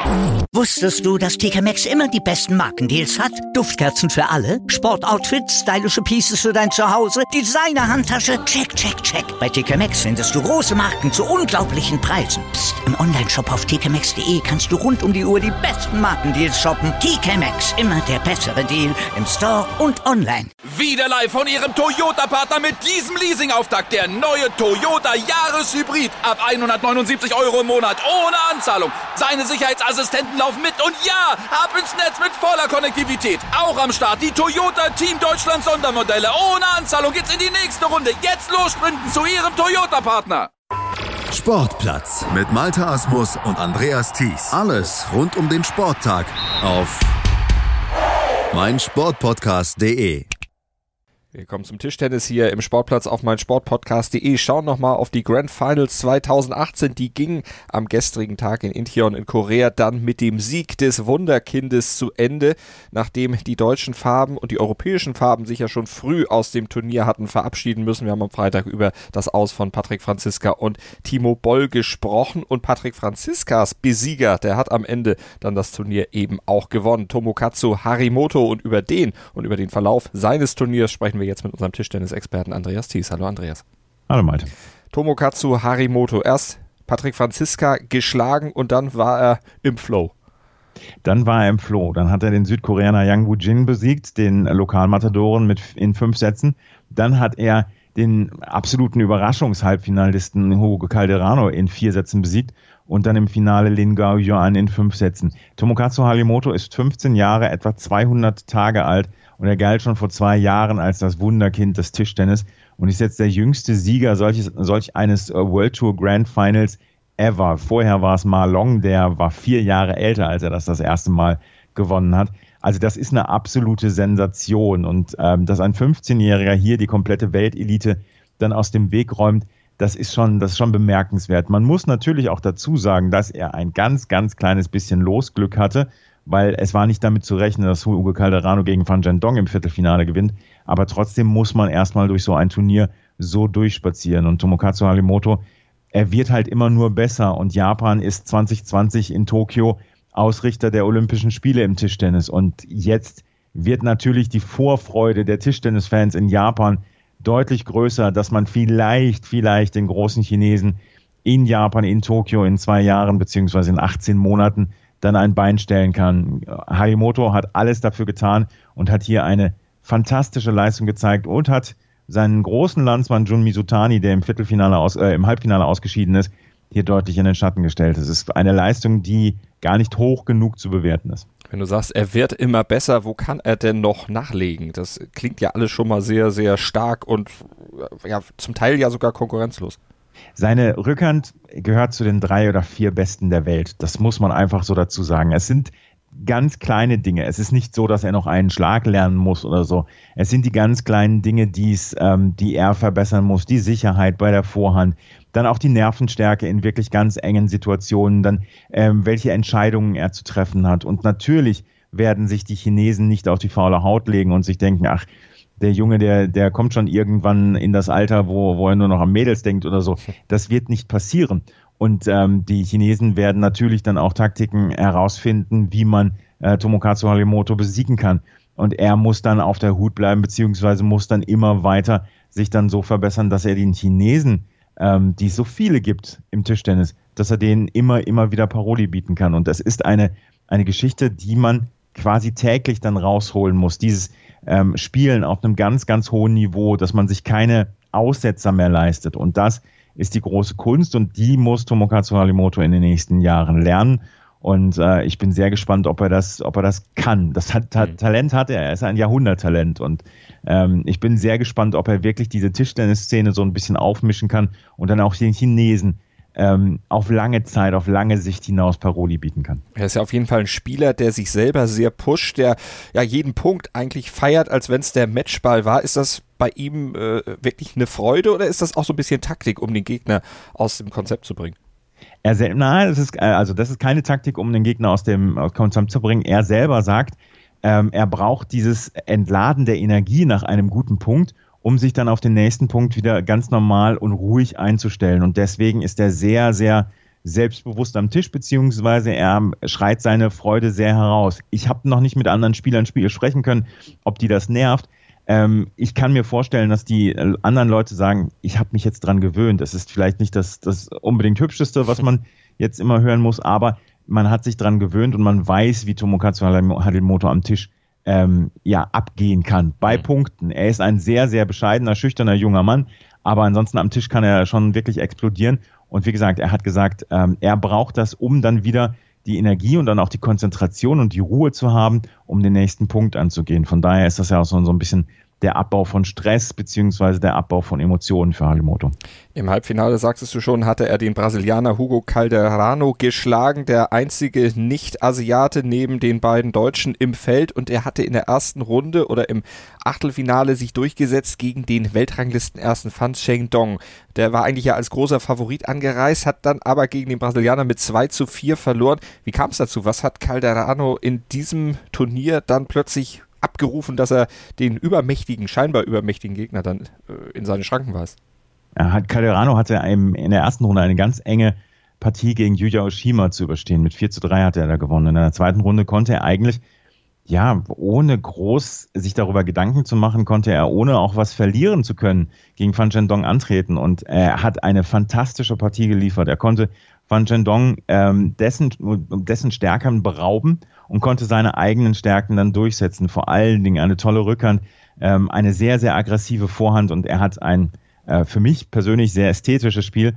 Wusstest du, dass TK Maxx immer die besten Markendeals hat? Duftkerzen für alle, Sportoutfits, stylische Pieces für dein Zuhause, Designer-Handtasche, check, check, check. Bei TK Maxx findest du große Marken zu unglaublichen Preisen. Psst. Im Onlineshop auf tkmaxx.de kannst du rund um die Uhr die besten Markendeals shoppen. TK Maxx, immer der bessere Deal im Store und online. Wieder live von Ihrem Toyota-Partner mit diesem Leasing-Auftakt. Der neue Toyota Jahreshybrid. Ab 179 € im Monat. Ohne Anzahlung. Seine Sicherheitsassistenten laufen mit. Und ja, ab ins Netz mit voller Konnektivität. Auch am Start die Toyota Team Deutschland Sondermodelle. Ohne Anzahlung geht's in die nächste Runde. Jetzt los sprinten zu Ihrem Toyota-Partner. Sportplatz mit Malte Asmus und Andreas Thies. Alles rund um den Sporttag auf meinsportpodcast.de. Wir kommen zum Tischtennis hier im Sportplatz auf meinsportpodcast.de. Schauen nochmal auf die Grand Finals 2018. Die gingen am gestrigen Tag in Incheon in Korea dann mit dem Sieg des Wunderkindes zu Ende, nachdem die deutschen Farben und die europäischen Farben sich ja schon früh aus dem Turnier hatten verabschieden müssen. Wir haben am Freitag über das Aus von Patrick Franziska und Timo Boll gesprochen und Patrick Franziskas Besieger, der hat am Ende dann das Turnier eben auch gewonnen. Tomokatsu Harimoto, und über den Verlauf seines Turniers sprechen wir jetzt mit unserem Tischtennis-Experten Andreas Thies. Hallo Andreas. Hallo Malte. Tomokatsu Harimoto, erst Patrick Franziska geschlagen und dann war er im Flow. Dann hat er den Südkoreaner Yang Woo-jin besiegt, den Lokalmatadoren in 5 Sätzen. Dann hat er den absoluten Überraschungshalbfinalisten Hugo Calderano in 4 Sätzen besiegt und dann im Finale Lin Gao-yuan in 5 Sätzen. Tomokatsu Harimoto ist 15 Jahre, etwa 200 Tage alt. Und er galt schon vor 2 Jahren als das Wunderkind des Tischtennis und ist jetzt der jüngste Sieger solch eines World Tour Grand Finals ever. Vorher war es Ma Long, der war 4 Jahre älter, als er das erste Mal gewonnen hat. Also das ist eine absolute Sensation. Und dass ein 15-Jähriger hier die komplette Weltelite dann aus dem Weg räumt, das ist schon bemerkenswert. Man muss natürlich auch dazu sagen, dass er ein ganz, ganz kleines bisschen Losglück hatte, weil es war nicht damit zu rechnen, dass Hugo Calderano gegen Fan Zhendong im Viertelfinale gewinnt. Aber trotzdem muss man erstmal durch so ein Turnier so durchspazieren. Und Tomokatsu Harimoto, er wird halt immer nur besser. Und Japan ist 2020 in Tokio Ausrichter der Olympischen Spiele im Tischtennis. Und jetzt wird natürlich die Vorfreude der Tischtennisfans in Japan deutlich größer, dass man vielleicht den großen Chinesen in Japan, in Tokio in 2 Jahren beziehungsweise in 18 Monaten dann ein Bein stellen kann. Harimoto hat alles dafür getan und hat hier eine fantastische Leistung gezeigt und hat seinen großen Landsmann Jun Mizutani, der im Halbfinale ausgeschieden ist, hier deutlich in den Schatten gestellt. Es ist eine Leistung, die gar nicht hoch genug zu bewerten ist. Wenn du sagst, er wird immer besser, wo kann er denn noch nachlegen? Das klingt ja alles schon mal sehr, sehr stark und ja, zum Teil ja sogar konkurrenzlos. Seine Rückhand gehört zu den 3 oder 4 Besten der Welt. Das muss man einfach so dazu sagen. Es sind ganz kleine Dinge. Es ist nicht so, dass er noch einen Schlag lernen muss oder so. Es sind die ganz kleinen Dinge, die er verbessern muss. Die Sicherheit bei der Vorhand, dann auch die Nervenstärke in wirklich ganz engen Situationen, dann welche Entscheidungen er zu treffen hat. Und natürlich werden sich die Chinesen nicht auf die faule Haut legen und sich denken, ach, der Junge, der kommt schon irgendwann in das Alter, wo er nur noch an Mädels denkt oder so. Das wird nicht passieren. Und die Chinesen werden natürlich dann auch Taktiken herausfinden, wie man Tomokatsu Harimoto besiegen kann. Und er muss dann auf der Hut bleiben, beziehungsweise muss dann immer weiter sich dann so verbessern, dass er den Chinesen, die es so viele gibt im Tischtennis, dass er denen immer wieder Paroli bieten kann. Und das ist eine Geschichte, die man quasi täglich dann rausholen muss. Dieses Spielen auf einem ganz, ganz hohen Niveau, dass man sich keine Aussetzer mehr leistet. Und das ist die große Kunst und die muss Tomokatsu Harimoto in den nächsten Jahren lernen. Und ich bin sehr gespannt, ob er das kann. Talent hat er ist ein Jahrhunderttalent. Und ich bin sehr gespannt, ob er wirklich diese Tischtennisszene so ein bisschen aufmischen kann und dann auch den Chinesen auf lange Zeit, auf lange Sicht hinaus Paroli bieten kann. Er ist ja auf jeden Fall ein Spieler, der sich selber sehr pusht, der ja jeden Punkt eigentlich feiert, als wenn es der Matchball war. Ist das bei ihm wirklich eine Freude oder ist das auch so ein bisschen Taktik, um den Gegner aus dem Konzept zu bringen? Das ist keine Taktik, um den Gegner aus dem Konzept zu bringen. Er selber sagt, er braucht dieses Entladen der Energie nach einem guten Punkt, um sich dann auf den nächsten Punkt wieder ganz normal und ruhig einzustellen. Und deswegen ist er sehr, sehr selbstbewusst am Tisch, beziehungsweise er schreit seine Freude sehr heraus. Ich habe noch nicht mit anderen Spielern sprechen können, ob die das nervt. Ich kann mir vorstellen, dass die anderen Leute sagen, ich habe mich jetzt dran gewöhnt. Es ist vielleicht nicht das unbedingt Hübscheste, was man jetzt immer hören muss, aber man hat sich dran gewöhnt und man weiß, wie Tomokazu Hashimoto am Tisch abgehen kann bei Punkten. Er ist ein sehr, sehr bescheidener, schüchterner junger Mann, aber ansonsten am Tisch kann er schon wirklich explodieren. Und wie gesagt, er hat gesagt, er braucht das, um dann wieder die Energie und dann auch die Konzentration und die Ruhe zu haben, um den nächsten Punkt anzugehen. Von daher ist das ja auch so ein bisschen der Abbau von Stress beziehungsweise der Abbau von Emotionen für Hashimoto. Im Halbfinale, sagtest du schon, hatte er den Brasilianer Hugo Calderano geschlagen, der einzige Nicht-Asiate neben den beiden Deutschen im Feld, und er hatte in der ersten Runde oder im Achtelfinale sich durchgesetzt gegen den Weltranglistenersten Fan Zhendong. Der war eigentlich ja als großer Favorit angereist, hat dann aber gegen den Brasilianer mit 2:4 verloren. Wie kam es dazu? Was hat Calderano in diesem Turnier dann plötzlich abgerufen, dass er den scheinbar übermächtigen Gegner dann in seine Schranken weist? Calderano hatte in der ersten Runde eine ganz enge Partie gegen Yuya Oshima zu überstehen. Mit 4:3 hat er da gewonnen. In der zweiten Runde konnte er eigentlich, ohne groß sich darüber Gedanken zu machen, konnte er, ohne auch was verlieren zu können, gegen Fan Zhendong antreten. Und er hat eine fantastische Partie geliefert. Er konnte Fan Zhendong dessen Stärken berauben und konnte seine eigenen Stärken dann durchsetzen. Vor allen Dingen eine tolle Rückhand, eine sehr, sehr aggressive Vorhand, und er hat ein für mich persönlich sehr ästhetisches Spiel,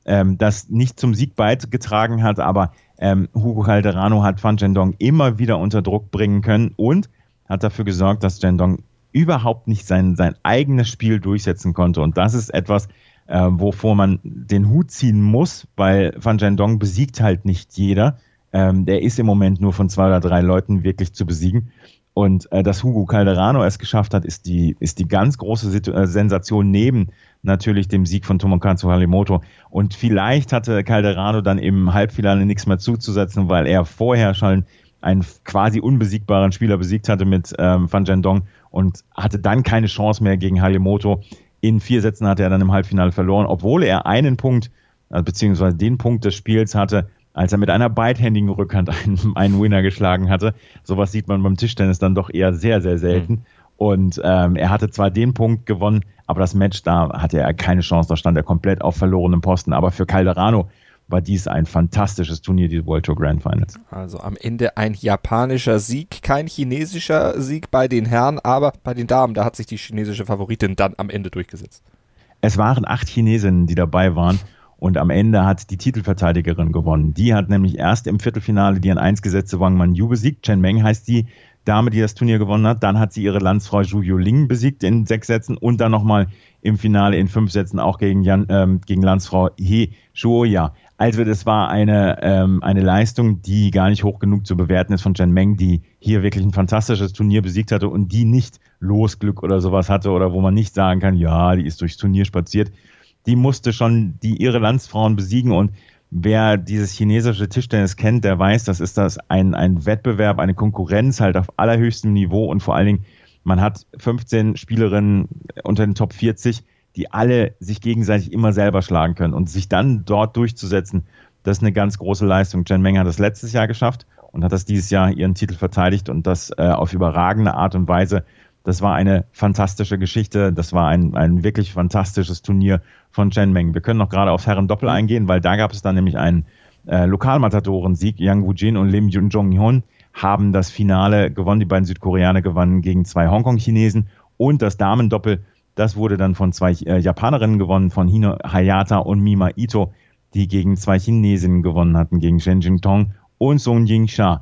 das nicht zum Sieg beigetragen hat, aber Hugo Calderano hat Fan Zhendong immer wieder unter Druck bringen können und hat dafür gesorgt, dass Zhendong überhaupt nicht sein eigenes Spiel durchsetzen konnte. Und das ist etwas, wovor man den Hut ziehen muss, weil Fan Zhendong besiegt halt nicht jeder. Der ist im Moment nur von 2 oder 3 Leuten wirklich zu besiegen. Und dass Hugo Calderano es geschafft hat, ist die ganz große Sensation neben natürlich dem Sieg von Tomokazu Hashimoto. Und vielleicht hatte Calderano dann im Halbfinale nichts mehr zuzusetzen, weil er vorher schon einen quasi unbesiegbaren Spieler besiegt hatte mit Fan Zhendong und hatte dann keine Chance mehr gegen Hashimoto. In 4 Sätzen hatte er dann im Halbfinale verloren, obwohl er einen Punkt, beziehungsweise den Punkt des Spiels hatte, als er mit einer beidhändigen Rückhand einen Winner geschlagen hatte. Sowas sieht man beim Tischtennis dann doch eher sehr, sehr selten. Und er hatte zwar den Punkt gewonnen, aber das Match, da hatte er keine Chance, da stand er komplett auf verlorenem Posten. Aber für Calderano war dies ein fantastisches Turnier, die World Tour Grand Finals. Also am Ende ein japanischer Sieg, kein chinesischer Sieg bei den Herren, aber bei den Damen, da hat sich die chinesische Favoritin dann am Ende durchgesetzt. Es waren 8 Chinesinnen, die dabei waren. Und am Ende hat die Titelverteidigerin gewonnen. Die hat nämlich erst im Viertelfinale die an 1 gesetzte Wang Manyu besiegt. Chen Meng heißt die Dame, die das Turnier gewonnen hat. Dann hat sie ihre Landsfrau Zhu Yuling besiegt in 6 Sätzen und dann nochmal im Finale in 5 Sätzen auch gegen Landsfrau He Shuoya. Also das war eine Leistung, die gar nicht hoch genug zu bewerten ist von Chen Meng, die hier wirklich ein fantastisches Turnier besiegt hatte und die nicht Losglück oder sowas hatte oder wo man nicht sagen kann, ja, die ist durchs Turnier spaziert. Die musste schon ihre Landsfrauen besiegen, und wer dieses chinesische Tischtennis kennt, der weiß, das ist ein Wettbewerb, eine Konkurrenz halt auf allerhöchstem Niveau, und vor allen Dingen, man hat 15 Spielerinnen unter den Top 40, die alle sich gegenseitig immer selber schlagen können, und sich dann dort durchzusetzen, das ist eine ganz große Leistung. Chen Meng hat das letztes Jahr geschafft und hat das dieses Jahr ihren Titel verteidigt, und das auf überragende Art und Weise. Das war eine fantastische Geschichte. Das war ein wirklich fantastisches Turnier von Chen Meng. Wir können noch gerade aufs Herren-Doppel eingehen, weil da gab es dann nämlich einen Lokalmatadoren-Sieg. Yang Woo-jin und Lim Jong-hyun haben das Finale gewonnen. Die beiden Südkoreaner gewannen gegen 2 Hongkong-Chinesen. Und das Damendoppel, das wurde dann von 2 Japanerinnen gewonnen, von Hino Hayata und Mima Ito, die gegen 2 Chinesinnen gewonnen hatten, gegen Shen Jingtong und Song Jingsha.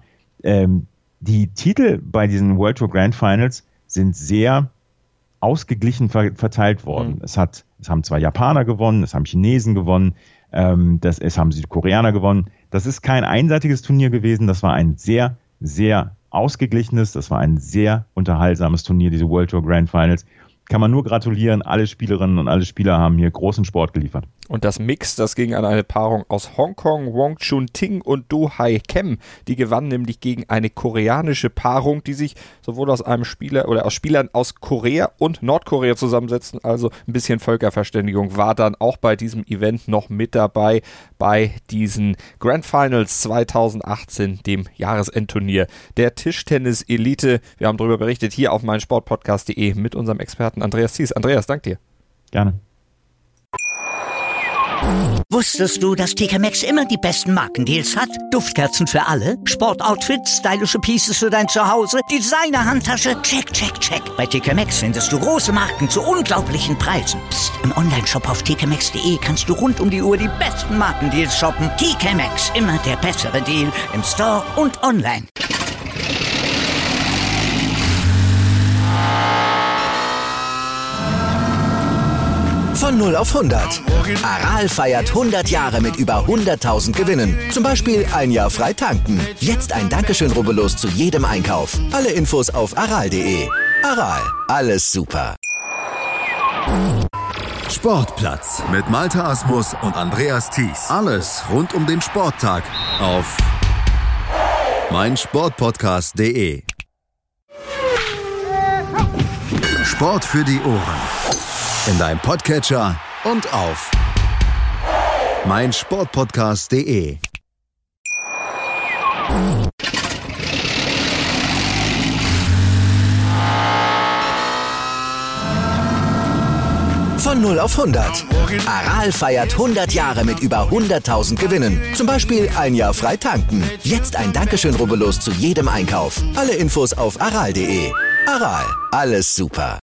Die Titel bei diesen World Tour Grand Finals sind sehr ausgeglichen verteilt worden. Es haben 2 Japaner gewonnen, es haben Chinesen gewonnen, es haben Südkoreaner gewonnen. Das ist kein einseitiges Turnier gewesen, das war ein sehr, sehr ausgeglichenes, das war ein sehr unterhaltsames Turnier, diese World Tour Grand Finals. Kann man nur gratulieren, alle Spielerinnen und alle Spieler haben hier großen Sport geliefert. Und das Mix, das ging an eine Paarung aus Hongkong, Wong Chun-Ting und Do Hai Kem. Die gewannen nämlich gegen eine koreanische Paarung, die sich sowohl aus einem Spieler oder aus Spielern aus Korea und Nordkorea zusammensetzen. Also ein bisschen Völkerverständigung war dann auch bei diesem Event noch mit dabei, bei diesen Grand Finals 2018, dem Jahresendturnier der Tischtennis-Elite. Wir haben darüber berichtet hier auf meinsportpodcast.de mit unserem Experten Andreas Thies. Andreas, danke dir. Gerne. Wusstest du, dass TK Maxx immer die besten Markendeals hat? Duftkerzen für alle, Sportoutfits, stylische Pieces für dein Zuhause, Designer-Handtasche, check, check, check. Bei TK Maxx findest du große Marken zu unglaublichen Preisen. Psst. Im Onlineshop auf tkmaxx.de kannst du rund um die Uhr die besten Markendeals shoppen. TK Maxx, immer der bessere Deal im Store und online. Von 0 auf 100. Aral feiert 100 Jahre mit über 100.000 Gewinnen. Zum Beispiel ein Jahr frei tanken. Jetzt ein Dankeschön, rubbellos zu jedem Einkauf. Alle Infos auf aral.de. Aral, alles super. Sportplatz mit Malte Asmus und Andreas Thies. Alles rund um den Sporttag auf meinsportpodcast.de. Sport für die Ohren. In deinem Podcatcher und auf meinsportpodcast.de. Von 0 auf 100. Aral feiert 100 Jahre mit über 100.000 Gewinnen. Zum Beispiel ein Jahr frei tanken. Jetzt ein Dankeschön, rubbellos zu jedem Einkauf. Alle Infos auf aral.de. Aral, alles super.